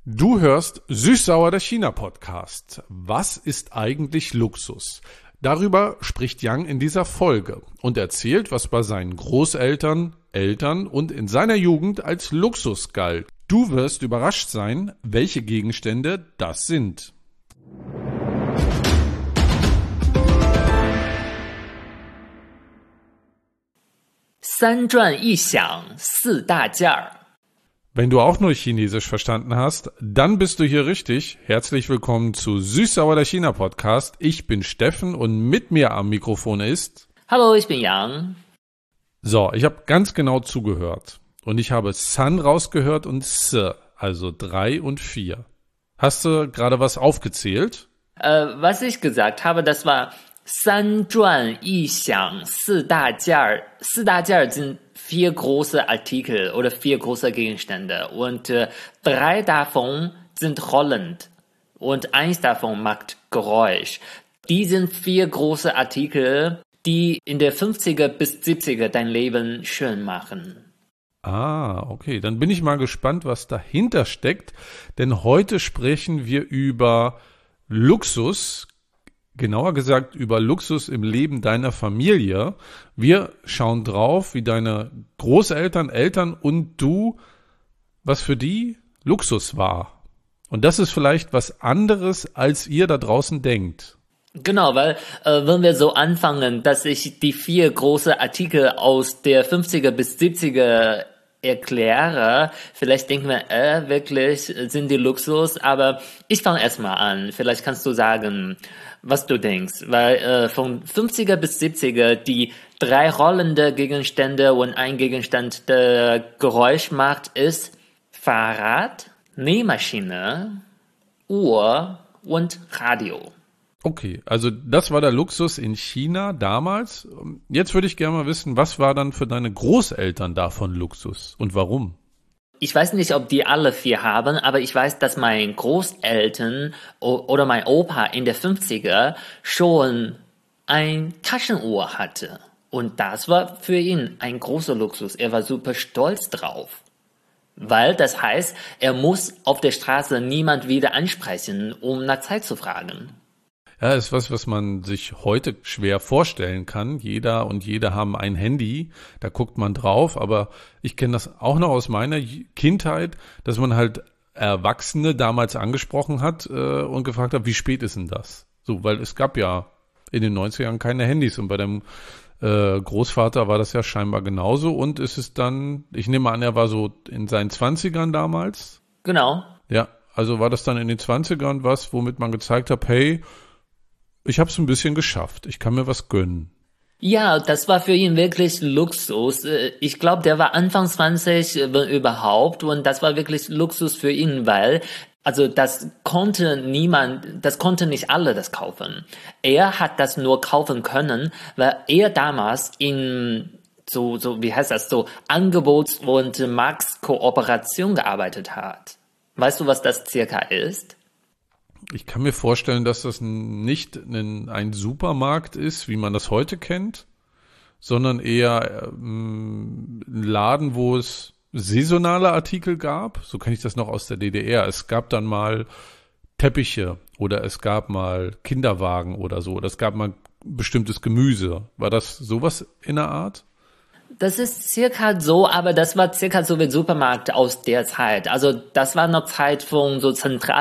Du hörst Süß-Sauer, der China-Podcast. Was ist eigentlich Luxus? Darüber spricht Yang in dieser Folge und erzählt, was bei seinen Großeltern, Eltern und in seiner Jugend als Luxus galt. Du wirst überrascht sein, welche Gegenstände das sind. Wenn du auch nur Chinesisch verstanden hast, dann bist du hier richtig. Herzlich willkommen zu Süß-Sauer, der China-Podcast. Ich bin Steffen und mit mir am Mikrofon ist... Hallo, ich bin Yang. So, ich habe ganz genau zugehört. Und ich habe San rausgehört und S, also 3 und 4. Hast du gerade was aufgezählt? Was ich gesagt habe, das war 三转一响四大件儿。四大件儿 sind 4 große Artikel oder 4 große Gegenstände. Und 3 davon sind rollend. Und 1 davon macht Geräusch. Die sind 4 große Artikel, die in der 50er bis 70er dein Leben schön machen. Ah, okay. Dann bin ich mal gespannt, was dahinter steckt. Denn heute sprechen wir über Luxus, genauer gesagt über Luxus im Leben deiner Familie. Wir schauen drauf, wie deine Großeltern, Eltern und du, was für die Luxus war. Und das ist vielleicht was anderes, als ihr da draußen denkt. Genau, weil wenn wir so anfangen, dass ich die 4 große Artikel aus der 50er bis 70er erkläre, vielleicht denken wir, wirklich sind die Luxus, aber ich fange erstmal an. Vielleicht kannst du sagen, was du denkst, weil von 50er bis 70er die 3 rollende Gegenstände und ein Gegenstand, der Geräusch macht, ist Fahrrad, Nähmaschine, Uhr und Radio. Okay, also das war der Luxus in China damals. Jetzt würde ich gerne mal wissen, was war dann für deine Großeltern davon Luxus und warum? Ich weiß nicht, ob die alle 4 haben, aber ich weiß, dass mein Großeltern oder mein Opa in der 50er schon ein Taschenuhr hatte. Und das war für ihn ein großer Luxus. Er war super stolz drauf. Weil das heißt, er muss auf der Straße niemand wieder ansprechen, um nach Zeit zu fragen. Ja, ist was man sich heute schwer vorstellen kann. Jeder und jede haben ein Handy, da guckt man drauf, aber ich kenne das auch noch aus meiner Kindheit, dass man halt Erwachsene damals angesprochen hat und gefragt hat, wie spät ist denn das? So, weil es gab ja in den 90ern keine Handys und bei dem Großvater war das ja scheinbar genauso und es ist dann, ich nehme an, er war so in seinen 20ern damals. Genau. Ja, also war das dann in den 20ern was, womit man gezeigt hat, hey, ich habe es ein bisschen geschafft. Ich kann mir was gönnen. Ja, das war für ihn wirklich Luxus. Ich glaube, der war Anfang 20, wenn überhaupt. Und das war wirklich Luxus für ihn, weil, also das konnte nicht alle das kaufen. Er hat das nur kaufen können, weil er damals in wie heißt das, so Angebots- und Marktkooperation gearbeitet hat. Weißt du, was das circa ist? Ich kann mir vorstellen, dass das nicht ein Supermarkt ist, wie man das heute kennt, sondern eher ein Laden, wo es saisonale Artikel gab. So kenne ich das noch aus der DDR. Es gab dann mal Teppiche oder es gab mal Kinderwagen oder so. Oder es gab mal bestimmtes Gemüse. War das sowas in der Art? Das ist circa so, aber das war circa so wie Supermarkt aus der Zeit. Also das war noch Zeit von so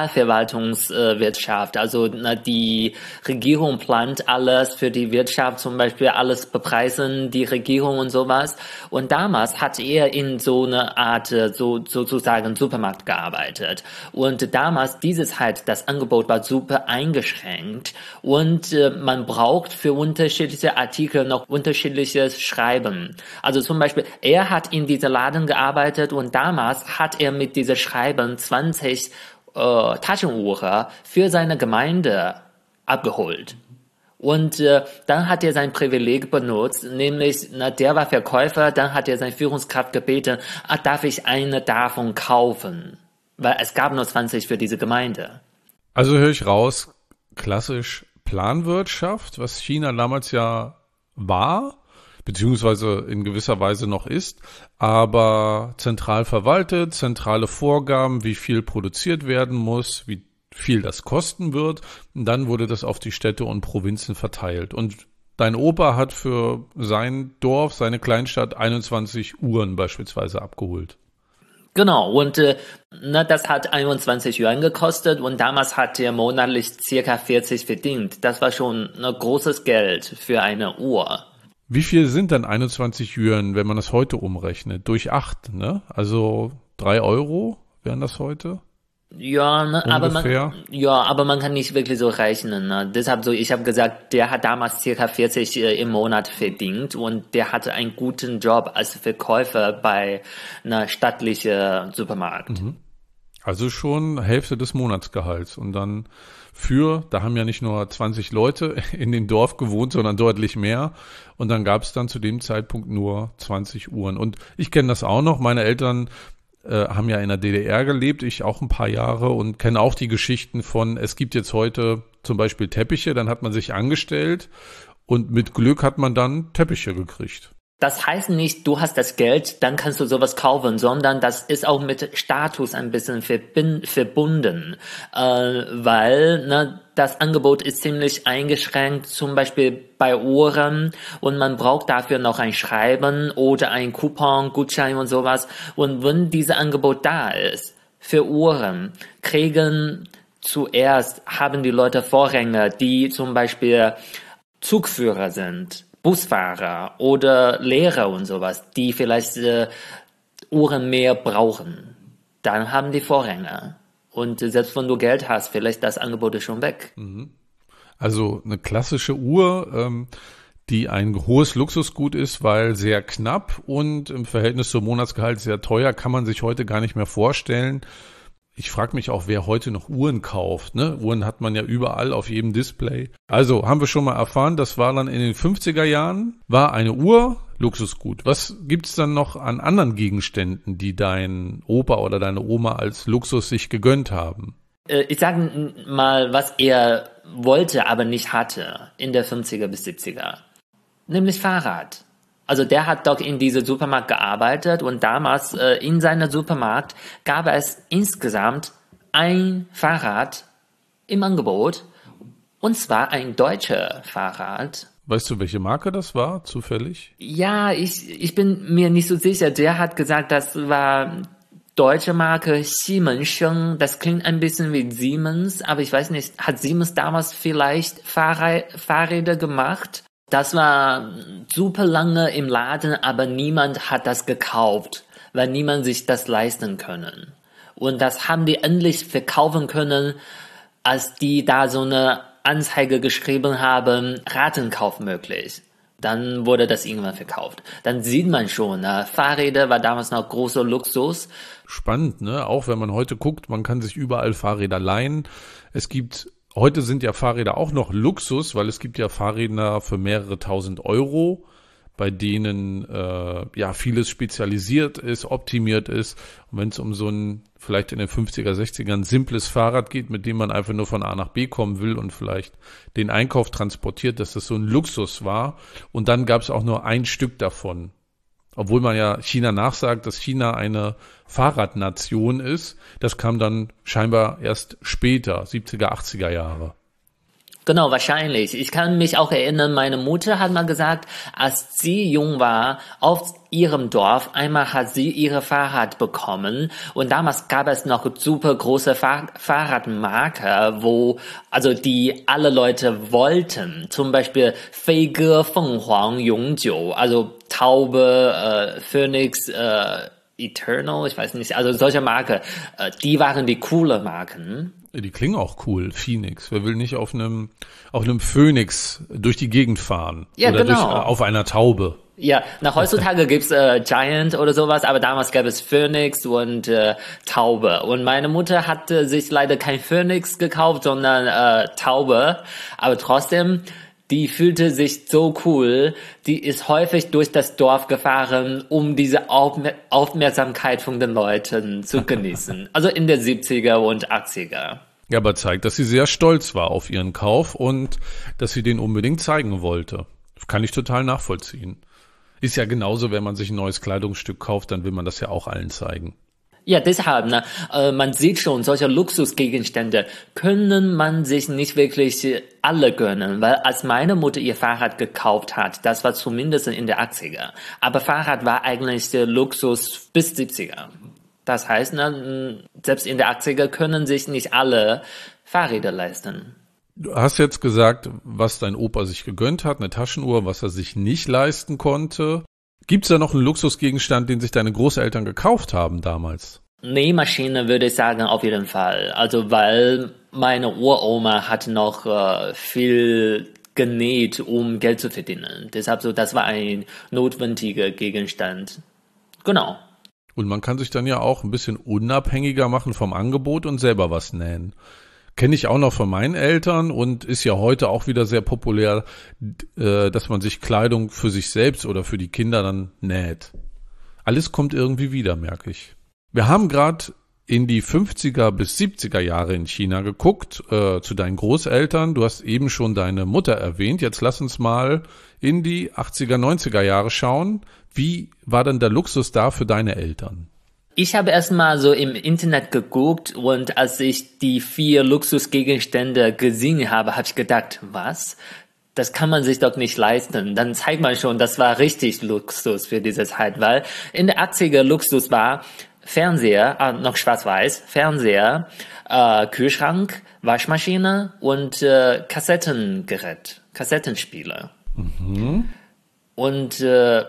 Zentralverwaltungswirtschaft. Also die Regierung plant alles für die Wirtschaft, zum Beispiel alles bepreisen, die Regierung und sowas. Und damals hat er in so einer Art sozusagen Supermarkt gearbeitet. Und damals, diese Zeit, das Angebot war super eingeschränkt. Und man braucht für unterschiedliche Artikel noch unterschiedliches Schreiben. Also zum Beispiel, er hat in diesem Laden gearbeitet und damals hat er mit dieser Schreiben 20 Taschenuhren für seine Gemeinde abgeholt. Und dann hat er sein Privileg benutzt, nämlich, der war Verkäufer, dann hat er seine Führungskraft gebeten, darf ich eine davon kaufen? Weil es gab nur 20 für diese Gemeinde. Also höre ich raus, klassisch Planwirtschaft, was China damals ja war. beziehungsweise in gewisser Weise noch ist, aber zentral verwaltet, zentrale Vorgaben, wie viel produziert werden muss, wie viel das kosten wird. Und dann wurde das auf die Städte und Provinzen verteilt. Und dein Opa hat für sein Dorf, seine Kleinstadt 21 Uhren beispielsweise abgeholt. Genau, und das hat 21 Yuan gekostet und damals hat er monatlich circa 40 verdient. Das war schon großes Geld für eine Uhr. Wie viel sind dann 21 Yuan, wenn man das heute umrechnet? Durch 8, ne? Also 3 Euro wären das heute? Ja, ungefähr. Aber man kann nicht wirklich so rechnen. Ne? Deshalb ich habe gesagt, der hat damals circa 40 im Monat verdient und der hatte einen guten Job als Verkäufer bei einer staatlichen Supermarkt. Also schon Hälfte des Monatsgehalts. Und dann da haben ja nicht nur 20 Leute in dem Dorf gewohnt, sondern deutlich mehr. Und dann gab es dann zu dem Zeitpunkt nur 20 Uhren. Und ich kenne das auch noch. Meine Eltern haben ja in der DDR gelebt, ich auch ein paar Jahre und kenne auch die Geschichten von, es gibt jetzt heute zum Beispiel Teppiche, dann hat man sich angestellt und mit Glück hat man dann Teppiche gekriegt. Das heißt nicht, du hast das Geld, dann kannst du sowas kaufen, sondern das ist auch mit Status ein bisschen verbunden, weil das Angebot ist ziemlich eingeschränkt, zum Beispiel bei Uhren und man braucht dafür noch ein Schreiben oder ein Coupon, Gutschein und sowas. Und wenn dieses Angebot da ist für Uhren, haben die Leute Vorränge, die zum Beispiel Zugführer sind, Busfahrer oder Lehrer und sowas, die vielleicht Uhren mehr brauchen. Dann haben die Vorränge. Und selbst wenn du Geld hast, vielleicht das Angebot ist schon weg. Also eine klassische Uhr, die ein hohes Luxusgut ist, weil sehr knapp und im Verhältnis zum Monatsgehalt sehr teuer, kann man sich heute gar nicht mehr vorstellen. Ich frage mich auch, wer heute noch Uhren kauft, ne? Uhren hat man ja überall auf jedem Display. Also haben wir schon mal erfahren, das war dann in den 50er Jahren, war eine Uhr Luxusgut. Was gibt's dann noch an anderen Gegenständen, die dein Opa oder deine Oma als Luxus sich gegönnt haben? Ich sage mal, was er wollte, aber nicht hatte in der 50er bis 70er. Nämlich Fahrrad. Also der hat doch in diesem Supermarkt gearbeitet und damals in seinem Supermarkt gab es insgesamt ein Fahrrad im Angebot und zwar ein deutsches Fahrrad. Weißt du, welche Marke das war, zufällig? Ja, ich bin mir nicht so sicher. Der hat gesagt, das war deutsche Marke Siemens. Das klingt ein bisschen wie Siemens, aber ich weiß nicht, hat Siemens damals vielleicht Fahrräder gemacht? Das war super lange im Laden, aber niemand hat das gekauft, weil niemand sich das leisten können. Und das haben die endlich verkaufen können, als die da so eine Anzeige geschrieben haben, Ratenkauf möglich. Dann wurde das irgendwann verkauft. Dann sieht man schon, Fahrräder war damals noch großer Luxus. Spannend, ne? Auch wenn man heute guckt, man kann sich überall Fahrräder leihen. Heute sind ja Fahrräder auch noch Luxus, weil es gibt ja Fahrräder für mehrere tausend Euro, bei denen vieles spezialisiert ist, optimiert ist. Und wenn es um so ein, vielleicht in den 50er, 60ern simples Fahrrad geht, mit dem man einfach nur von A nach B kommen will und vielleicht den Einkauf transportiert, dass das so ein Luxus war. Und dann gab es auch nur ein Stück davon. Obwohl man ja China nachsagt, dass China eine Fahrradnation ist. Das kam dann scheinbar erst später, 70er, 80er Jahre. Genau, wahrscheinlich. Ich kann mich auch erinnern, meine Mutter hat mal gesagt, als sie jung war, auf ihrem Dorf, einmal hat sie ihre Fahrrad bekommen und damals gab es noch super große Fahrradmarke, die alle Leute wollten. Zum Beispiel Feiger, Fenghuang, Yongjiu, also Taube, Phoenix, Eternal, ich weiß nicht, also solche Marke, die waren die coole Marken. Die klingen auch cool, Phoenix. Wer will nicht auf einem Phoenix durch die Gegend fahren? Ja, oder genau. Auf einer Taube. Ja, heutzutage gibt's Giant oder sowas, aber damals gab es Phoenix und Taube. Und meine Mutter hatte sich leider kein Phoenix gekauft, sondern Taube. Aber trotzdem, die fühlte sich so cool. Die ist häufig durch das Dorf gefahren, um diese Aufmerksamkeit von den Leuten zu genießen. Also in der 70er und 80er. Ja, aber zeigt, dass sie sehr stolz war auf ihren Kauf und dass sie den unbedingt zeigen wollte. Kann ich total nachvollziehen. Ist ja genauso, wenn man sich ein neues Kleidungsstück kauft, dann will man das ja auch allen zeigen. Ja, deshalb, ne, man sieht schon, solche Luxusgegenstände können man sich nicht wirklich alle gönnen, weil als meine Mutter ihr Fahrrad gekauft hat, das war zumindest in der 80er, aber Fahrrad war eigentlich der Luxus bis 70er. Das heißt, ne, selbst in der 80er können sich nicht alle Fahrräder leisten. Du hast jetzt gesagt, was dein Opa sich gegönnt hat, eine Taschenuhr, was er sich nicht leisten konnte. Gibt's da noch einen Luxusgegenstand, den sich deine Großeltern gekauft haben damals? Nähmaschine würde ich sagen, auf jeden Fall. Also, weil meine Uroma hat noch viel genäht, um Geld zu verdienen. Deshalb so, das war ein notwendiger Gegenstand. Genau. Und man kann sich dann ja auch ein bisschen unabhängiger machen vom Angebot und selber was nähen. Kenne ich auch noch von meinen Eltern und ist ja heute auch wieder sehr populär, dass man sich Kleidung für sich selbst oder für die Kinder dann näht. Alles kommt irgendwie wieder, merke ich. Wir haben gerade in die 50er bis 70er Jahre in China geguckt, zu deinen Großeltern. Du hast eben schon deine Mutter erwähnt. Jetzt lass uns mal in die 80er, 90er Jahre schauen. Wie war denn der Luxus da für deine Eltern? Ich habe erstmal so im Internet geguckt und als ich die 4 Luxusgegenstände gesehen habe, habe ich gedacht, was? Das kann man sich doch nicht leisten. Dann zeigt man schon, das war richtig Luxus für diese Zeit, weil in der 80er Luxus war Fernseher, noch schwarz-weiß, Fernseher, Kühlschrank, Waschmaschine und Kassettengerät, Kassettenspieler. Mhm. Und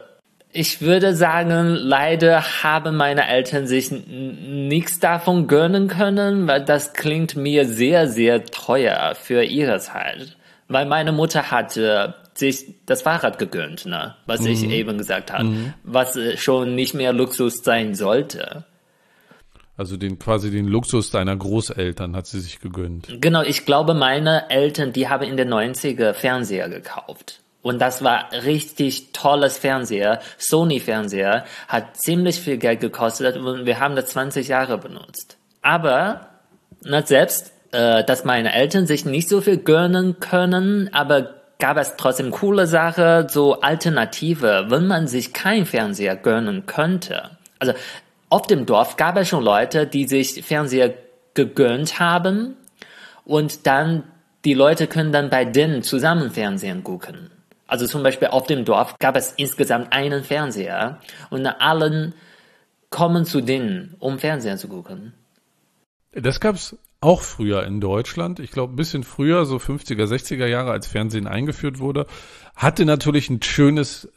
ich würde sagen, leider haben meine Eltern sich nichts davon gönnen können, weil das klingt mir sehr, sehr teuer für ihre Zeit. Weil meine Mutter hat sich das Fahrrad gegönnt, ne? Was ich eben gesagt habe, was schon nicht mehr Luxus sein sollte. Also quasi den Luxus deiner Großeltern hat sie sich gegönnt. Genau, ich glaube, meine Eltern, die haben in den 90er Fernseher gekauft. Und das war richtig tolles Fernseher. Sony-Fernseher hat ziemlich viel Geld gekostet und wir haben das 20 Jahre benutzt. Aber selbst, dass meine Eltern sich nicht so viel gönnen können, aber gab es trotzdem coole Sachen, so Alternative, wenn man sich kein Fernseher gönnen könnte. Also auf dem Dorf gab es schon Leute, die sich Fernseher gegönnt haben und dann die Leute können dann bei denen zusammen Fernsehen gucken. Also zum Beispiel auf dem Dorf gab es insgesamt einen Fernseher und allen kommen zu denen, um Fernsehen zu gucken. Das gab's auch früher in Deutschland. Ich glaube, ein bisschen früher, so 50er, 60er Jahre, als Fernsehen eingeführt wurde, hatte natürlich ein schönes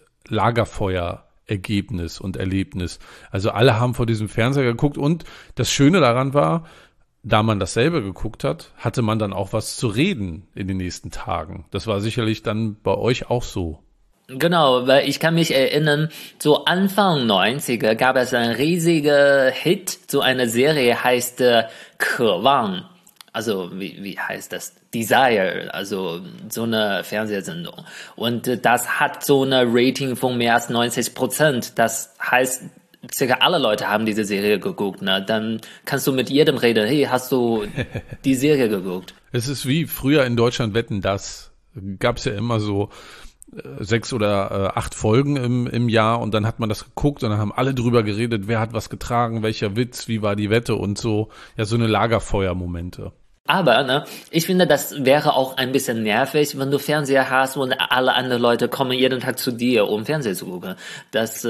Lagerfeuerergebnis und Erlebnis. Also alle haben vor diesem Fernseher geguckt und das Schöne daran war, da man dasselbe geguckt hat, hatte man dann auch was zu reden in den nächsten Tagen. Das war sicherlich dann bei euch auch so. Genau, weil ich kann mich erinnern, so Anfang 90er gab es einen riesigen Hit, so eine Serie heißt 渴望, also wie heißt das? Desire, also so eine Fernsehsendung. Und das hat so eine Rating von mehr als 90%. Das heißt, circa alle Leute haben diese Serie geguckt, ne? Dann kannst du mit jedem reden, hey, hast du die Serie geguckt? Es ist wie früher in Deutschland Wetten, das gab's ja immer so 6 oder 8 Folgen im Jahr und dann hat man das geguckt und dann haben alle drüber geredet, wer hat was getragen, welcher Witz, wie war die Wette und so. Ja, so eine Lagerfeuermomente. Aber, ne, ich finde, das wäre auch ein bisschen nervig, wenn du Fernseher hast und alle anderen Leute kommen jeden Tag zu dir, um Fernsehen zu gucken. Das,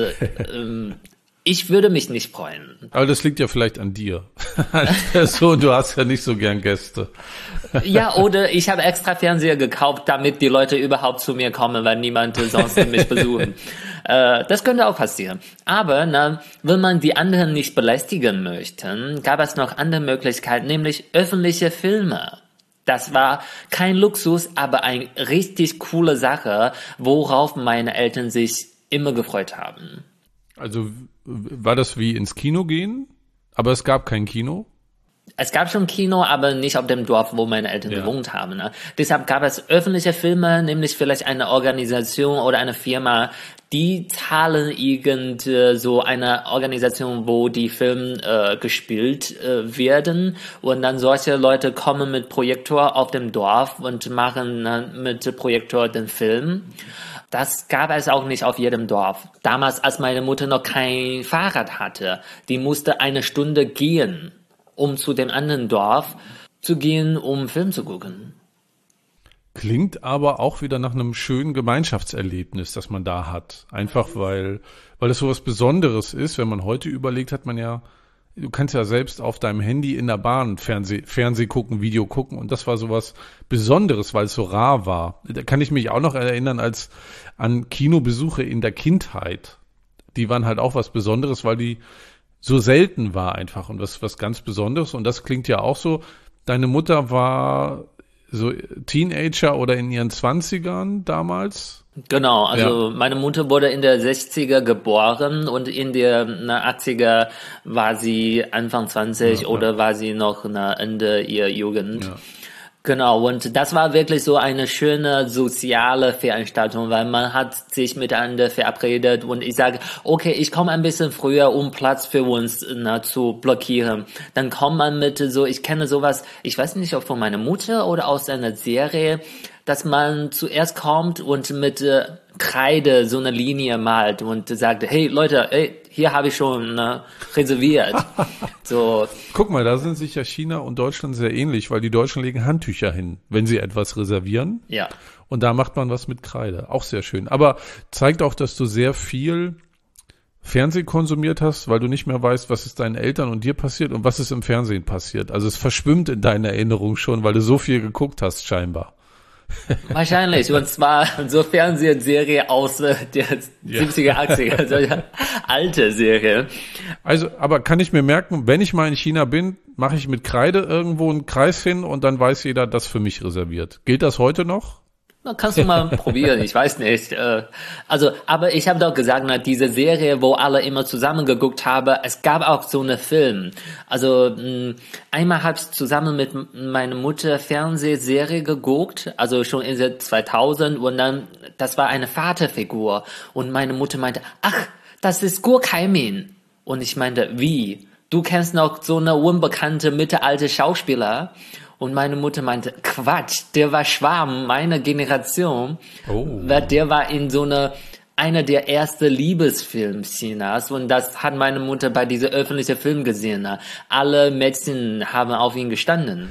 ich würde mich nicht freuen. Aber das liegt ja vielleicht an dir. So, du hast ja nicht so gern Gäste. Ja, oder ich habe extra Fernseher gekauft, damit die Leute überhaupt zu mir kommen, weil niemand sonst mich besuchen. Das könnte auch passieren. Aber wenn man die anderen nicht belästigen möchte, gab es noch andere Möglichkeiten, nämlich öffentliche Filme. Das war kein Luxus, aber eine richtig coole Sache, worauf meine Eltern sich immer gefreut haben. Also war das wie ins Kino gehen? Aber es gab kein Kino? Es gab schon Kino, aber nicht auf dem Dorf, wo meine Eltern gewohnt haben. Ne? Deshalb gab es öffentliche Filme, nämlich vielleicht eine Organisation oder eine Firma, die zahlen so eine Organisation, wo die Filme gespielt werden. Und dann solche Leute kommen mit Projektor auf dem Dorf und machen mit Projektor den Film. Das gab es auch nicht auf jedem Dorf. Damals, als meine Mutter noch kein Fahrrad hatte, die musste eine Stunde gehen, um zu dem anderen Dorf zu gehen, um Film zu gucken. Klingt aber auch wieder nach einem schönen Gemeinschaftserlebnis, das man da hat. Einfach weil es so was Besonderes ist. Wenn man heute überlegt, hat man ja, du kannst ja selbst auf deinem Handy in der Bahn Fernseh gucken, Video gucken, und das war sowas Besonderes, weil es so rar war. Da kann ich mich auch noch erinnern an Kinobesuche in der Kindheit. Die waren halt auch was Besonderes, weil die so selten war einfach und was ganz Besonderes. Und das klingt ja auch so. Deine Mutter war so Teenager oder in ihren 20ern damals? Genau, also meine Mutter wurde in der 60er geboren und in der 80er war sie Anfang 20 oder war sie noch Ende ihrer Jugend. Ja. Genau, und das war wirklich so eine schöne soziale Veranstaltung, weil man hat sich miteinander verabredet und ich sage, okay, ich komme ein bisschen früher, um Platz für uns zu blockieren. Dann kommt man mit so, ich kenne sowas, ich weiß nicht, ob von meiner Mutter oder aus einer Serie, dass man zuerst kommt und mit Kreide so eine Linie malt und sagt, hey Leute, hier habe ich schon reserviert. So. Guck mal, da sind sich ja China und Deutschland sehr ähnlich, weil die Deutschen legen Handtücher hin, wenn sie etwas reservieren. Ja. Und da macht man was mit Kreide. Auch sehr schön. Aber zeigt auch, dass du sehr viel Fernsehen konsumiert hast, weil du nicht mehr weißt, was ist deinen Eltern und dir passiert und was ist im Fernsehen passiert. Also es verschwimmt in deiner Erinnerung schon, weil du so viel geguckt hast, scheinbar. Wahrscheinlich, und zwar so Fernsehserie aus der 70er, 80er, so eine alte Serie. Also, aber kann ich mir merken, wenn ich mal in China bin, mache ich mit Kreide irgendwo einen Kreis hin und dann weiß jeder, das für mich reserviert. Gilt das heute noch? Na, kannst du mal probieren, ich weiß nicht. Also, aber ich habe doch gesagt, diese Serie, wo alle immer zusammen geguckt haben, es gab auch so einen Film. Also einmal habe ich zusammen mit meiner Mutter Fernsehserie geguckt, also schon in den 2000 und dann, das war eine Vaterfigur und meine Mutter meinte, ach, das ist Guo Kaimin. Und ich meinte, wie? Du kennst noch so eine unbekannte mittelalte Schauspieler? Und meine Mutter meinte, Quatsch, der war Schwarm, meine Generation. Oh. Der war in so einer der ersten Liebesfilms Chinas. Und das hat meine Mutter bei diesem öffentlichen Film gesehen. Alle Mädchen haben auf ihn gestanden.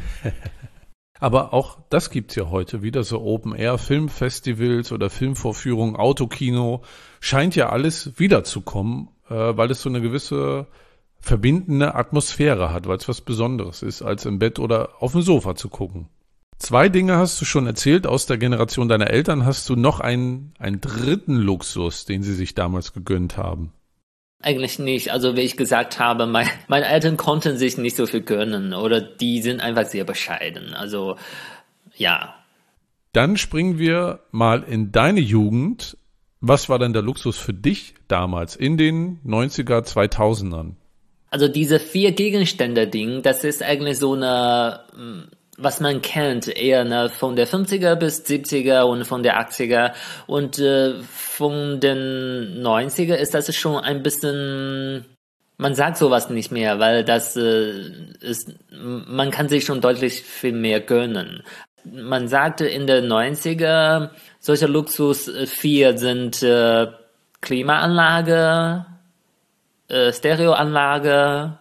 Aber auch das gibt's ja heute wieder, so Open-Air-Filmfestivals oder Filmvorführungen, Autokino. Scheint ja alles wiederzukommen, weil es so eine gewisse verbindende Atmosphäre hat, weil es was Besonderes ist, als im Bett oder auf dem Sofa zu gucken. 2 Dinge hast du schon erzählt, aus der Generation deiner Eltern hast du noch einen dritten Luxus, den sie sich damals gegönnt haben. Eigentlich nicht, also wie ich gesagt habe, meine Eltern konnten sich nicht so viel gönnen oder die sind einfach sehr bescheiden, also ja. Dann springen wir mal in deine Jugend. Was war denn der Luxus für dich damals in den 90er, 2000ern? Also diese 4 Gegenstände-Ding, das ist eigentlich so eine, was man kennt, eher von der 50er bis 70er und von der 80er und von den 90er ist das schon ein bisschen, man sagt sowas nicht mehr, weil das ist, man kann sich schon deutlich viel mehr gönnen. Man sagte in den 90er, solche Luxus 4 sind Klimaanlage, Stereoanlage,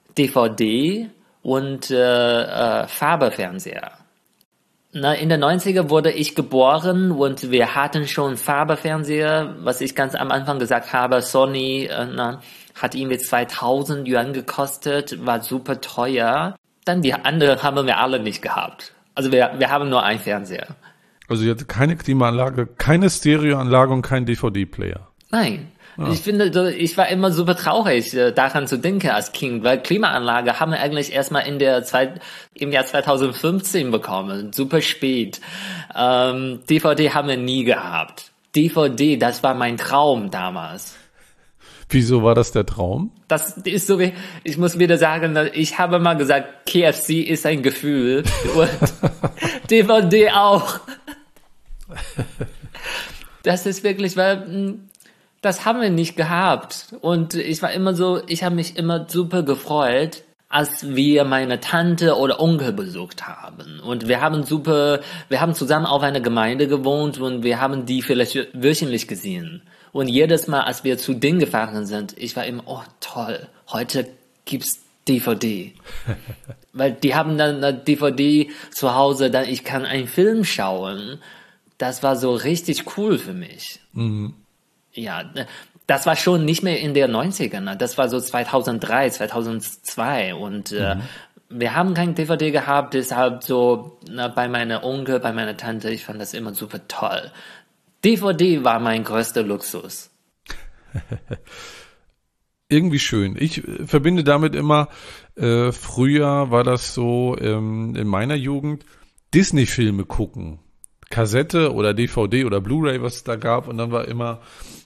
DVD und Farbefernseher. In den 90er wurde ich geboren und wir hatten schon Farbefernseher, was ich ganz am Anfang gesagt habe, Sony hat irgendwie 2000 Yuan gekostet, war super teuer. Dann die anderen haben wir alle nicht gehabt. Also wir haben nur einen Fernseher. Also ihr hattet keine Klimaanlage, keine Stereoanlage und keinen DVD-Player? Nein. Ich finde, ich war immer super traurig, daran zu denken als Kind, weil Klimaanlage haben wir eigentlich erstmal im Jahr 2015 bekommen, super spät. DVD haben wir nie gehabt. DVD, das war mein Traum damals. Wieso war das der Traum? Das ist so wie, ich muss wieder sagen, ich habe mal gesagt, KFC ist ein Gefühl und DVD auch. Das ist wirklich, weil das haben wir nicht gehabt. Und ich war immer so, ich habe mich immer super gefreut, als wir meine Tante oder Onkel besucht haben. Und wir haben zusammen auf einer Gemeinde gewohnt und wir haben die vielleicht wöchentlich gesehen. Und jedes Mal, als wir zu denen gefahren sind, ich war immer, oh toll, heute gibt's DVD. Weil die haben dann eine DVD zu Hause, dann ich kann einen Film schauen. Das war so richtig cool für mich. Mhm. Ja, das war schon nicht mehr in der 90er, das war so 2003, 2002 und wir haben kein DVD gehabt, deshalb so bei meiner Onkel, bei meiner Tante, ich fand das immer super toll. DVD war mein größter Luxus. Irgendwie schön. Ich verbinde damit immer, früher war das so in meiner Jugend, Disney-Filme gucken. Kassette oder DVD oder Blu-ray, was es da gab, und dann war immer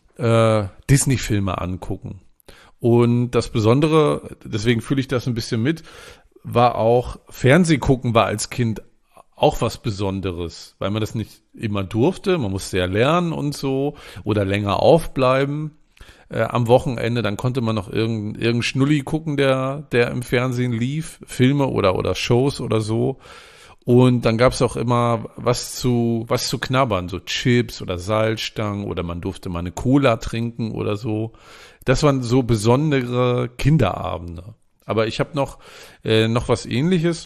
Disney-Filme angucken. Und das Besondere, deswegen fühle ich das ein bisschen mit, war auch, Fernsehgucken war als Kind auch was Besonderes, weil man das nicht immer durfte, man musste ja lernen und so oder länger aufbleiben am Wochenende, dann konnte man noch irgendeinen Schnulli gucken, der im Fernsehen lief, Filme oder Shows oder so. Und dann gab's auch immer was zu knabbern, so Chips oder Salzstangen oder man durfte mal eine Cola trinken oder so. Das waren so besondere Kinderabende. Aber ich habe noch was Ähnliches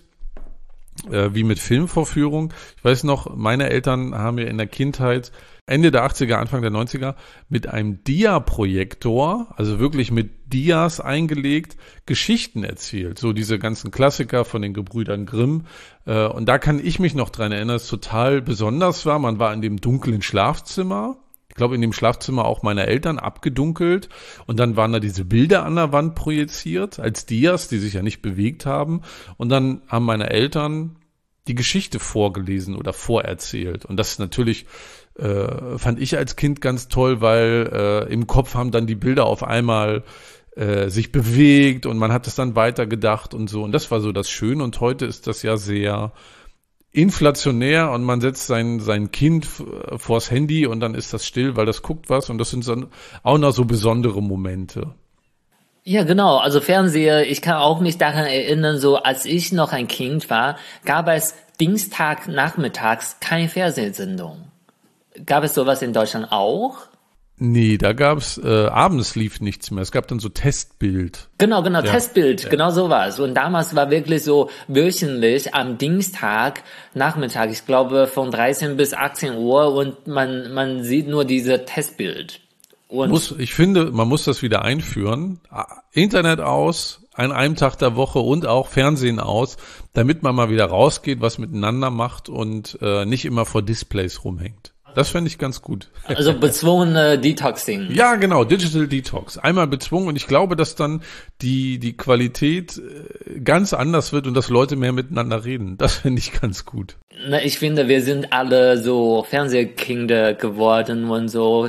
wie mit Filmvorführung. Ich weiß noch, meine Eltern haben mir in der Kindheit Ende der 80er, Anfang der 90er mit einem Dia-Projektor, also wirklich mit Dias eingelegt, Geschichten erzählt. So diese ganzen Klassiker von den Gebrüdern Grimm. Und da kann ich mich noch dran erinnern, dass es total besonders war. Man war in dem dunklen Schlafzimmer. Ich glaube, in dem Schlafzimmer auch meiner Eltern abgedunkelt. Und dann waren da diese Bilder an der Wand projiziert als Dias, die sich ja nicht bewegt haben. Und dann haben meine Eltern die Geschichte vorgelesen oder vorerzählt. Und das ist natürlich fand ich als Kind ganz toll, weil im Kopf haben dann die Bilder auf einmal sich bewegt und man hat es dann weitergedacht und so. Und das war so das Schöne. Und heute ist das ja sehr inflationär und man setzt sein Kind vors Handy und dann ist das still, weil das guckt was. Und das sind dann auch noch so besondere Momente. Ja, genau. Also Fernseher, ich kann auch mich daran erinnern, so als ich noch ein Kind war, gab es Dienstagnachmittags keine Fernsehsendung. Gab es sowas in Deutschland auch? Nee, da gab's abends lief nichts mehr. Es gab dann so Testbild. Genau, ja. Testbild, ja. Genau sowas. Und damals war wirklich so wöchentlich am Dienstag Nachmittag, ich glaube von 13 bis 18 Uhr und man sieht nur diese Testbild. Und ich finde, man muss das wieder einführen. Internet aus, an einem Tag der Woche und auch Fernsehen aus, damit man mal wieder rausgeht, was miteinander macht und nicht immer vor Displays rumhängt. Das fände ich ganz gut. Also bezwungene Detoxing. Ja, genau, Digital Detox. Einmal bezwungen und ich glaube, dass dann die Qualität ganz anders wird und dass Leute mehr miteinander reden. Das finde ich ganz gut. Na, ich finde, wir sind alle so Fernsehkinder geworden und so.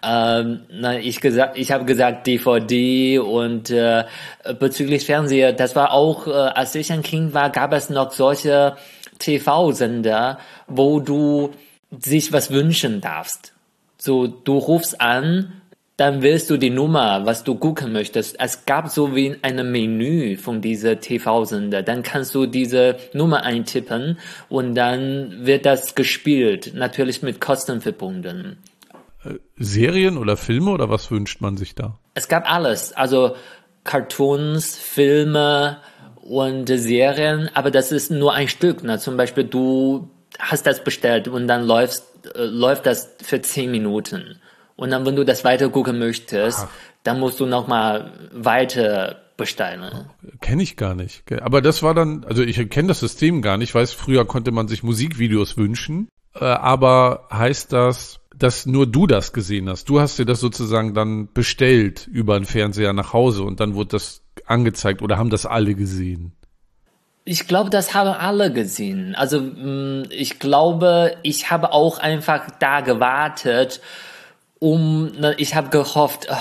Ich habe gesagt DVD und bezüglich Fernseher, das war auch, als ich ein Kind war, gab es noch solche TV-Sender, wo du sich was wünschen darfst. So, du rufst an, dann wählst du die Nummer, was du gucken möchtest. Es gab so wie ein Menü von dieser TV-Sender. Dann kannst du diese Nummer eintippen und dann wird das gespielt. Natürlich mit Kosten verbunden. Serien oder Filme oder was wünscht man sich da? Es gab alles. Also Cartoons, Filme und Serien. Aber das ist nur ein Stück. Ne? Zum Beispiel du hast das bestellt und dann läuft das für 10 Minuten. Und dann, wenn du das weiter gucken möchtest, dann musst du nochmal weiter bestellen. Kenne ich gar nicht. Aber das war dann, also ich kenne das System gar nicht. Ich weiß, früher konnte man sich Musikvideos wünschen. Aber heißt das, dass nur du das gesehen hast? Du hast dir das sozusagen dann bestellt über einen Fernseher nach Hause und dann wurde das angezeigt oder haben das alle gesehen? Ich glaube, das haben alle gesehen. Also ich glaube, ich habe auch einfach da gewartet, ich habe gehofft,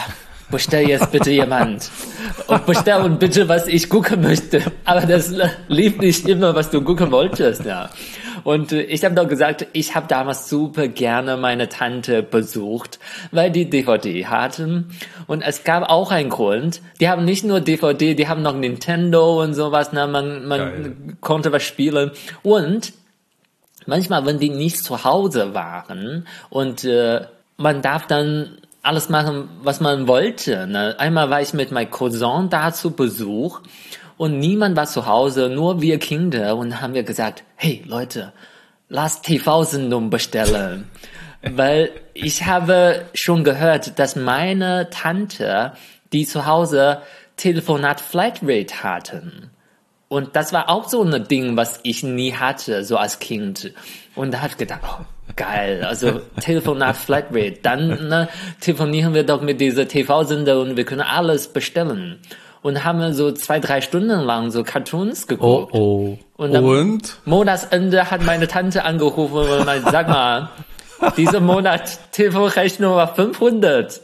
bestell jetzt bitte jemand. Und bestell und bitte, was ich gucken möchte. Aber das lief nicht immer, was du gucken wolltest, ja. Und ich habe doch gesagt, ich habe damals super gerne meine Tante besucht, weil die DVD hatten. Und es gab auch einen Grund. Die haben nicht nur DVD, die haben noch Nintendo und sowas. Ne? Man konnte was spielen. Und manchmal, wenn die nicht zu Hause waren und man darf dann alles machen, was man wollte. Ne? Einmal war ich mit meinem Cousin da zu Besuch und niemand war zu Hause, nur wir Kinder. Und haben wir gesagt, hey Leute, lass TV-Sendung bestellen. Weil ich habe schon gehört, dass meine Tante, die zu Hause Telefonat Flatrate hatten. Und das war auch so ein Ding, was ich nie hatte, so als Kind. Und da habe ich gedacht, oh, geil, also Telefonat Flatrate. Dann telefonieren wir doch mit dieser TV-Sender und wir können alles bestellen. Und haben so 2-3 Stunden lang so Cartoons geguckt. Und am Monatsende hat meine Tante angerufen und meinte, sag mal, dieser Monat Telefonrechnung war 500.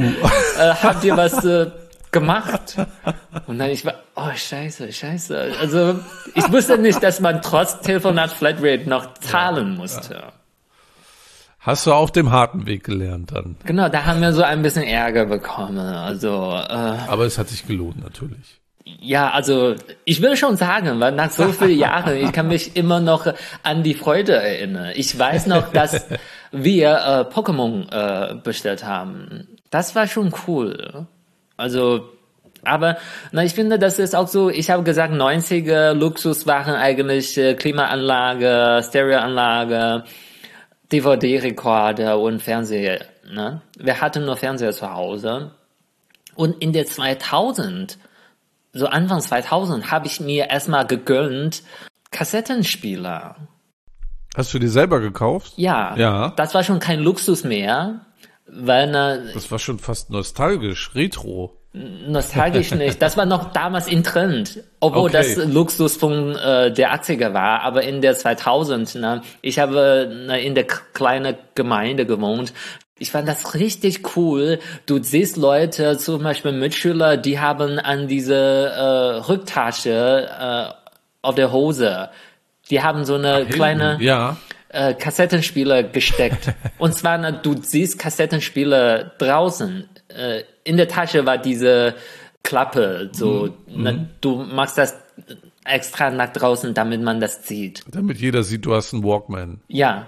Habt ihr was gemacht? Und dann ich war, oh scheiße. Also ich wusste nicht, dass man trotz Telefonat Flatrate noch zahlen musste. Ja. Hast du auf dem harten Weg gelernt dann? Genau, da haben wir so ein bisschen Ärger bekommen. Also, aber es hat sich gelohnt natürlich. Ja, also ich will schon sagen, weil nach so vielen Jahren, ich kann mich immer noch an die Freude erinnern. Ich weiß noch, dass wir Pokémon bestellt haben. Das war schon cool. Also, aber ich finde, das ist auch so, ich habe gesagt, 90er Luxuswaren eigentlich Klimaanlage, Stereoanlage, DVD-Rekorder und Fernseher. Ne? Wir hatten nur Fernseher zu Hause. Und in der 2000, so Anfang 2000, habe ich mir erstmal gegönnt Kassettenspieler. Hast du die selber gekauft? Ja. Das war schon kein Luxus mehr, weil das war schon fast nostalgisch, retro. Nostalgisch nicht. Das war noch damals in Trend, obwohl das Luxus von der 80er war. Aber in der 2000, ich habe in der kleinen Gemeinde gewohnt. Ich fand das richtig cool. Du siehst Leute, zum Beispiel Mitschüler, die haben an diese Rücktasche auf der Hose, die haben so eine kleine Kassettenspieler gesteckt. Und zwar, du siehst Kassettenspieler draußen. In der Tasche war diese Klappe, so, du machst das extra nach draußen, damit man das sieht. Damit jeder sieht, du hast einen Walkman. Ja.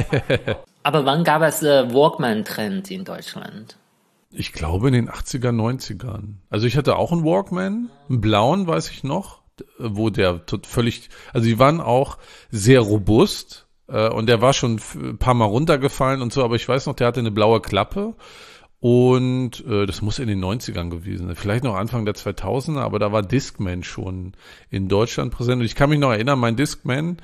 Aber wann gab es Walkman-Trend in Deutschland? Ich glaube in den 80er, 90ern. Also ich hatte auch einen Walkman, einen blauen, weiß ich noch, wo der völlig, also die waren auch sehr robust und der war schon ein paar Mal runtergefallen und so, aber ich weiß noch, der hatte eine blaue Klappe. Und das muss in den 90ern gewesen sein, vielleicht noch Anfang der 2000er, aber da war Discman schon in Deutschland präsent. Und ich kann mich noch erinnern, mein Discman,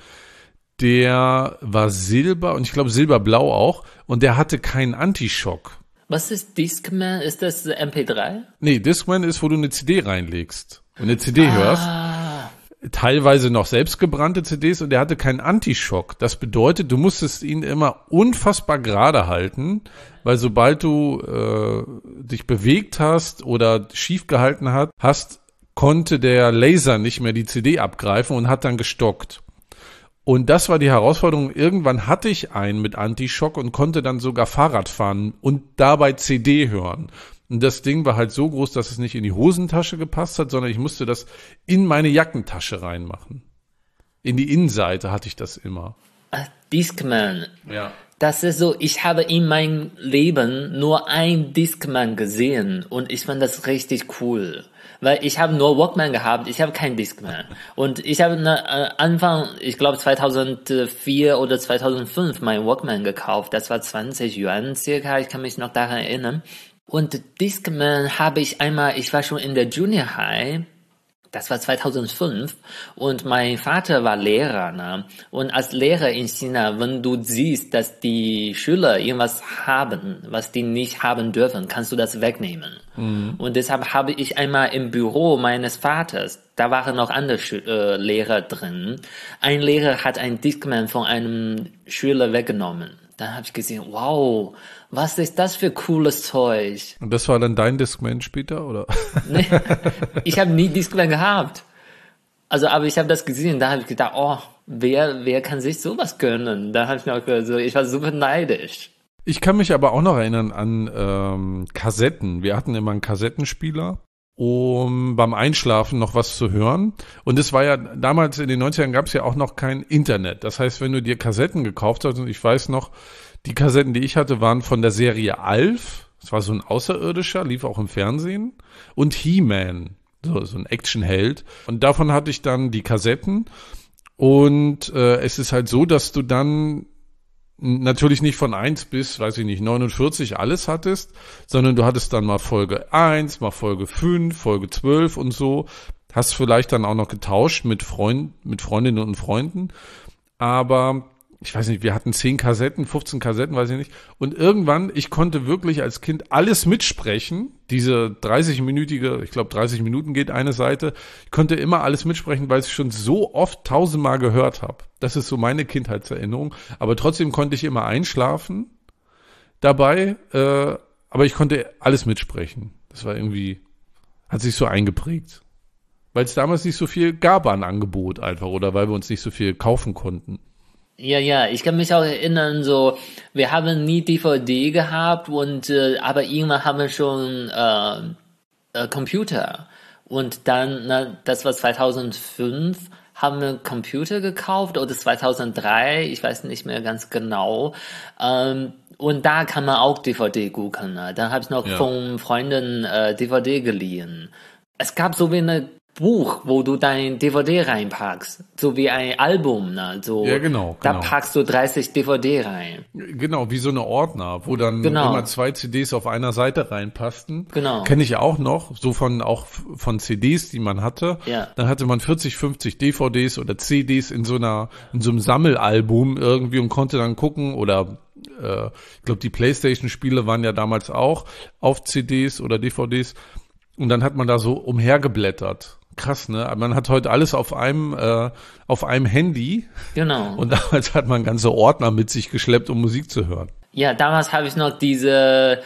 der war silber und ich glaube silberblau auch und der hatte keinen Antischock. Was ist Discman? Ist das MP3? Nee, Discman ist, wo du eine CD reinlegst und eine CD hörst. Teilweise noch selbstgebrannte CDs und der hatte keinen Antischock. Das bedeutet, du musstest ihn immer unfassbar gerade halten, weil sobald du dich bewegt hast oder schief gehalten hast, konnte der Laser nicht mehr die CD abgreifen und hat dann gestockt. Und das war die Herausforderung. Irgendwann hatte ich einen mit Antischock und konnte dann sogar Fahrrad fahren und dabei CD hören. Und das Ding war halt so groß, dass es nicht in die Hosentasche gepasst hat, sondern ich musste das in meine Jackentasche reinmachen. In die Innenseite hatte ich das immer. Discman. Ja. Das ist so, ich habe in meinem Leben nur ein Discman gesehen und ich fand das richtig cool. Weil ich habe nur Walkman gehabt, ich habe kein Discman. Und ich habe Anfang, ich glaube 2004 oder 2005 mein Walkman gekauft. Das war 20 Yuan circa, ich kann mich noch daran erinnern. Und Discman habe ich einmal, ich war schon in der Junior High, das war 2005 und mein Vater war Lehrer, ne? Und als Lehrer in China, wenn du siehst, dass die Schüler irgendwas haben, was die nicht haben dürfen, kannst du das wegnehmen. Mhm. Und deshalb habe ich einmal im Büro meines Vaters, da waren noch andere Lehrer drin, ein Lehrer hat ein Discman von einem Schüler weggenommen. Dann habe ich gesehen, wow, was ist das für cooles Zeug? Und das war dann dein Discman später, oder? Nee, ich habe nie Discman gehabt. Also, aber ich habe das gesehen, da habe ich gedacht, oh, wer kann sich sowas gönnen? Da habe ich noch so, ich war super neidisch. Ich kann mich aber auch noch erinnern an Kassetten. Wir hatten immer einen Kassettenspieler, um beim Einschlafen noch was zu hören. Und es war ja damals in den 90ern gab es ja auch noch kein Internet. Das heißt, wenn du dir Kassetten gekauft hast, und ich weiß noch, die Kassetten, die ich hatte, waren von der Serie Alf. Das war so ein Außerirdischer, lief auch im Fernsehen. Und He-Man, so ein Actionheld. Und davon hatte ich dann die Kassetten. Und es ist halt so, dass du dann natürlich nicht von 1 bis, weiß ich nicht, 49 alles hattest, sondern du hattest dann mal Folge 1, mal Folge 5, Folge 12 und so. Hast vielleicht dann auch noch getauscht mit Freundinnen und Freunden. Aber ich weiß nicht, wir hatten 10 Kassetten, 15 Kassetten, weiß ich nicht. Und irgendwann, ich konnte wirklich als Kind alles mitsprechen. Diese 30-minütige, ich glaube 30 Minuten geht eine Seite. Ich konnte immer alles mitsprechen, weil ich es schon so oft 1000-mal gehört habe. Das ist so meine Kindheitserinnerung. Aber trotzdem konnte ich immer einschlafen dabei. Aber ich konnte alles mitsprechen. Das war irgendwie, hat sich so eingeprägt. Weil es damals nicht so viel gab an Angebot einfach oder weil wir uns nicht so viel kaufen konnten. Ja, ich kann mich auch erinnern, so, wir haben nie DVD gehabt und, aber irgendwann haben wir schon, Computer. Und dann, das war 2005, haben wir Computer gekauft oder 2003, ich weiß nicht mehr ganz genau. Und da kann man auch DVD gucken. Ne? Da habe ich noch von Freunden DVD geliehen. Es gab so wie eine Buch, wo du dein DVD reinpackst, so wie ein Album, ne? So, ja, genau. Da packst du 30 DVD rein. Genau, wie so eine Ordner, wo dann immer 2 CDs auf einer Seite reinpassten. Genau. Kenne ich auch noch, so auch von CDs, die man hatte. Ja. Dann hatte man 40, 50 DVDs oder CDs in so einem Sammelalbum irgendwie und konnte dann gucken oder ich glaube, die PlayStation-Spiele waren ja damals auch auf CDs oder DVDs. Und dann hat man da so umhergeblättert. Krass, ne? Man hat heute alles auf einem Handy. Genau. Und damals hat man ganze Ordner mit sich geschleppt, um Musik zu hören. Ja, damals habe ich noch diese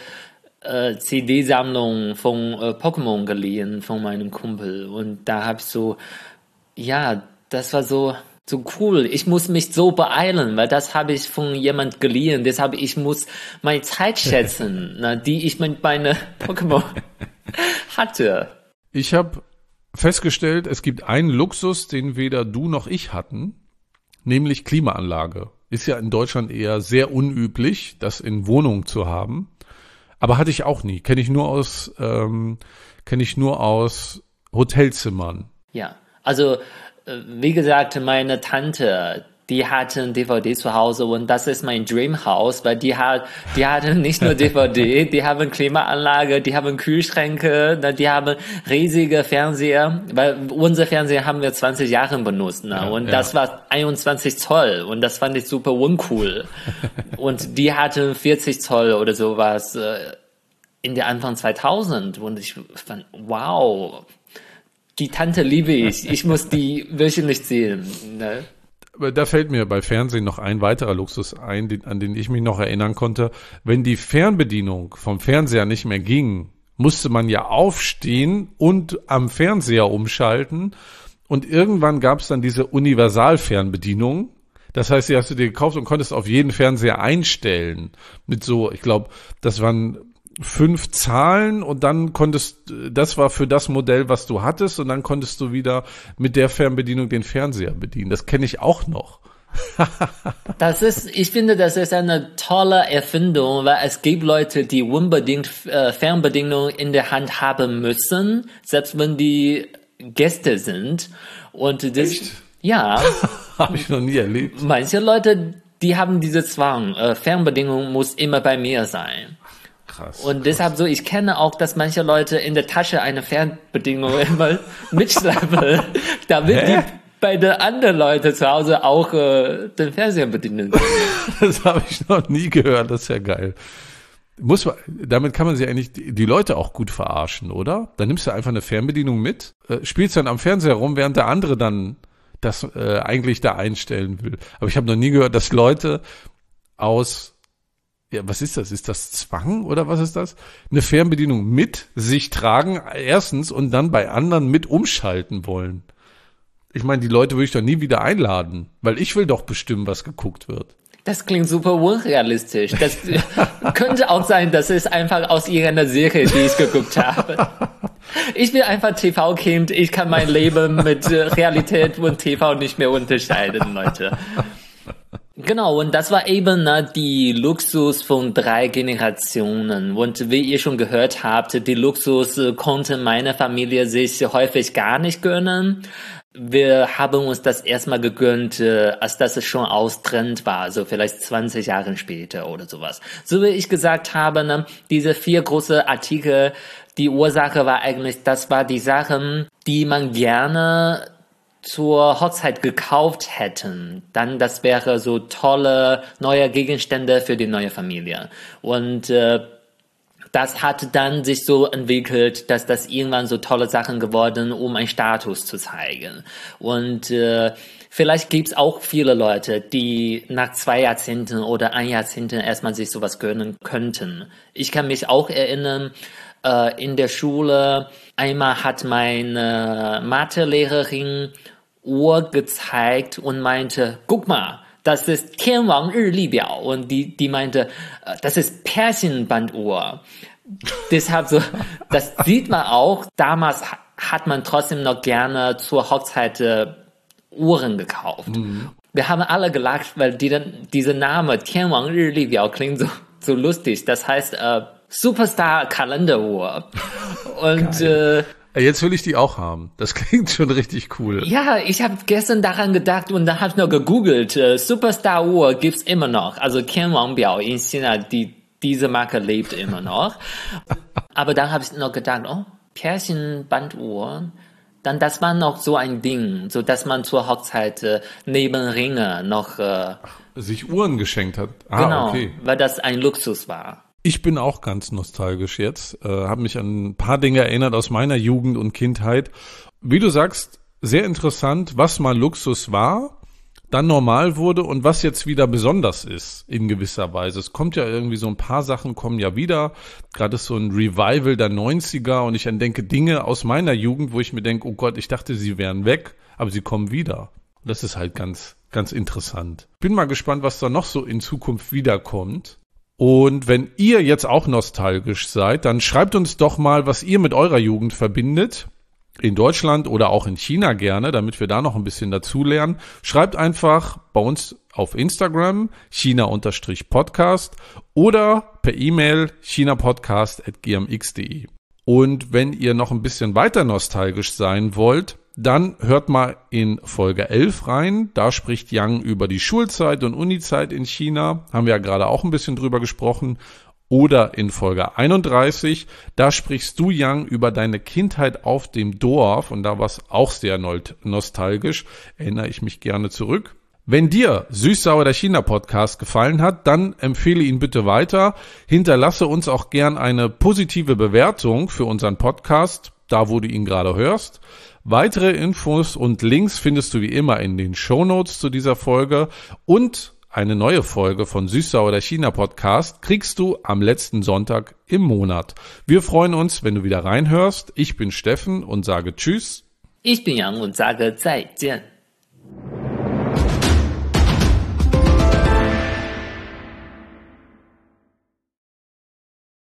CD-Sammlung von Pokémon geliehen von meinem Kumpel. Und da habe ich so, ja, das war so cool. Ich muss mich so beeilen, weil das habe ich von jemand geliehen. Deshalb ich muss meine Zeit schätzen, ne, die ich mit meinen Pokémon hatte. Ich habe festgestellt, es gibt einen Luxus, den weder du noch ich hatten, nämlich Klimaanlage. Ist ja in Deutschland eher sehr unüblich, das in Wohnungen zu haben. Aber hatte ich auch nie. Kenne ich nur aus Hotelzimmern. Ja, also wie gesagt, meine Tante, die hatte ein DVD zu Hause und das ist mein Dreamhouse, weil die hatten nicht nur DVD, die haben Klimaanlage, die haben Kühlschränke, die haben riesige Fernseher, weil unser Fernseher haben wir 20 Jahre benutzt, ne? Und das war 21 Zoll und das fand ich super uncool. Und die hatten 40 Zoll oder sowas in der Anfang 2000 und ich fand, wow, die Tante liebe ich. Ich muss die wöchentlich sehen, ne? Da fällt mir bei Fernsehen noch ein weiterer Luxus ein, an den ich mich noch erinnern konnte. Wenn die Fernbedienung vom Fernseher nicht mehr ging, musste man ja aufstehen und am Fernseher umschalten. Und irgendwann gab es dann diese Universalfernbedienung. Das heißt, die hast du dir gekauft und konntest auf jeden Fernseher einstellen. Mit so, ich glaube, das waren 5 Zahlen und dann das war für das Modell, was du hattest und dann konntest du wieder mit der Fernbedienung den Fernseher bedienen. Das kenne ich auch noch. Ich finde, das ist eine tolle Erfindung, weil es gibt Leute, die unbedingt Fernbedienung in der Hand haben müssen, selbst wenn die Gäste sind. Und das, echt? Ja. Habe ich noch nie erlebt. Manche Leute, die haben diese Zwang, Fernbedienung muss immer bei mir sein. Krass. Und deshalb so, ich kenne auch, dass manche Leute in der Tasche eine Fernbedienung immer mitschleppen, damit die bei den anderen Leuten zu Hause auch den Fernseher bedienen können. Das habe ich noch nie gehört, das ist ja geil. Damit kann man sich eigentlich die Leute auch gut verarschen, oder? Dann nimmst du einfach eine Fernbedienung mit, spielst dann am Fernseher rum, während der andere dann das eigentlich da einstellen will. Aber ich habe noch nie gehört, dass Leute aus ja, was ist das? Ist das Zwang oder was ist das? Eine Fernbedienung mit sich tragen, erstens, und dann bei anderen mit umschalten wollen. Ich meine, die Leute würde ich doch nie wieder einladen, weil ich will doch bestimmen, was geguckt wird. Das klingt super unrealistisch. Das könnte auch sein, das ist einfach aus irgendeiner Serie, die ich geguckt habe. Ich bin einfach TV-Kind, ich kann mein Leben mit Realität und TV nicht mehr unterscheiden, Leute. Genau, und das war eben die Luxus von 3 Generationen. Und wie ihr schon gehört habt, die Luxus konnte meine Familie sich häufig gar nicht gönnen. Wir haben uns das erstmal gegönnt, als dass es schon austrend war, so vielleicht 20 Jahre später oder sowas. So wie ich gesagt habe, diese 4 große Artikel, die Ursache war eigentlich, das war die Sachen, die man gerne zur Hochzeit gekauft hätten. Dann, das wäre so tolle neue Gegenstände für die neue Familie. Und das hat dann sich so entwickelt, dass das irgendwann so tolle Sachen geworden, um einen Status zu zeigen. Und vielleicht gibt's auch viele Leute, die nach 2 Jahrzehnten oder 1 Jahrzehnt erstmal sich sowas gönnen könnten. Ich kann mich auch erinnern, in der Schule, einmal hat meine Mathelehrerin Uhr gezeigt und meinte, guck mal, das ist Tianwang-Ri-Li-Biao. Und die meinte, das ist Pärchenbanduhr. Deshalb so, das sieht man auch. Damals hat man trotzdem noch gerne zur Hochzeit Uhren gekauft. Mhm. Wir haben alle gelacht, weil dieser Name Tianwang-Ri-Li-Biao klingt so lustig. Das heißt Superstar-Kalenderuhr. Und jetzt will ich die auch haben. Das klingt schon richtig cool. Ja, ich habe gestern daran gedacht und dann habe ich noch gegoogelt. Superstar-Uhr gibt's immer noch. Also Tianwang-Biao in China, diese Marke lebt immer noch. Aber dann habe ich noch gedacht, oh, Pärchenbanduhr. Dann, das war noch so ein Ding, so dass man zur Hochzeit neben Ringe noch sich Uhren geschenkt hat. Genau, okay. Weil das ein Luxus war. Ich bin auch ganz nostalgisch jetzt, habe mich an ein paar Dinge erinnert aus meiner Jugend und Kindheit. Wie du sagst, sehr interessant, was mal Luxus war, dann normal wurde und was jetzt wieder besonders ist in gewisser Weise. Es kommt ja irgendwie so ein paar Sachen kommen ja wieder. Gerade ist so ein Revival der 90er und ich entdecke Dinge aus meiner Jugend, wo ich mir denke, oh Gott, ich dachte, sie wären weg, aber sie kommen wieder. Und das ist halt ganz, ganz interessant. Bin mal gespannt, was da noch so in Zukunft wiederkommt. Und wenn ihr jetzt auch nostalgisch seid, dann schreibt uns doch mal, was ihr mit eurer Jugend verbindet. In Deutschland oder auch in China gerne, damit wir da noch ein bisschen dazulernen. Schreibt einfach bei uns auf Instagram china_podcast oder per E-Mail chinapodcast@gmx.de. Und wenn ihr noch ein bisschen weiter nostalgisch sein wollt, dann hört mal in Folge 11 rein. Da spricht Yang über die Schulzeit und Unizeit in China. Haben wir ja gerade auch ein bisschen drüber gesprochen. Oder in Folge 31, da sprichst du, Yang, über deine Kindheit auf dem Dorf. Und da war es auch sehr nostalgisch. Erinnere ich mich gerne zurück. Wenn dir Süß-Sauer der China-Podcast gefallen hat, dann empfehle ihn bitte weiter. Hinterlasse uns auch gern eine positive Bewertung für unseren Podcast, da wo du ihn gerade hörst. Weitere Infos und Links findest du wie immer in den Shownotes zu dieser Folge und eine neue Folge von Süß-Sauer der China-Podcast kriegst du am letzten Sonntag im Monat. Wir freuen uns, wenn du wieder reinhörst. Ich bin Steffen und sage Tschüss. Ich bin Yang und sage 再见.